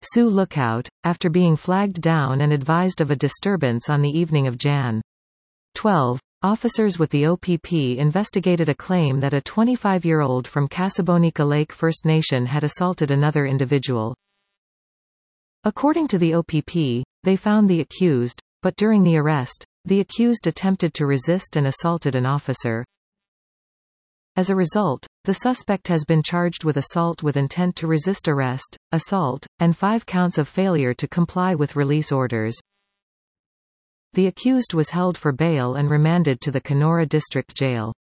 Sioux Lookout, after being flagged down and advised of a disturbance on the evening of Jan. 12. Officers with the OPP investigated a claim that a 25-year-old from Casabonica Lake First Nation had assaulted another individual. According to the OPP, they found the accused, but during the arrest, the accused attempted to resist and assaulted an officer. As a result, the suspect has been charged with assault with intent to resist arrest, assault, and 5 counts of failure to comply with release orders. The accused was held for bail and remanded to the Kenora District Jail.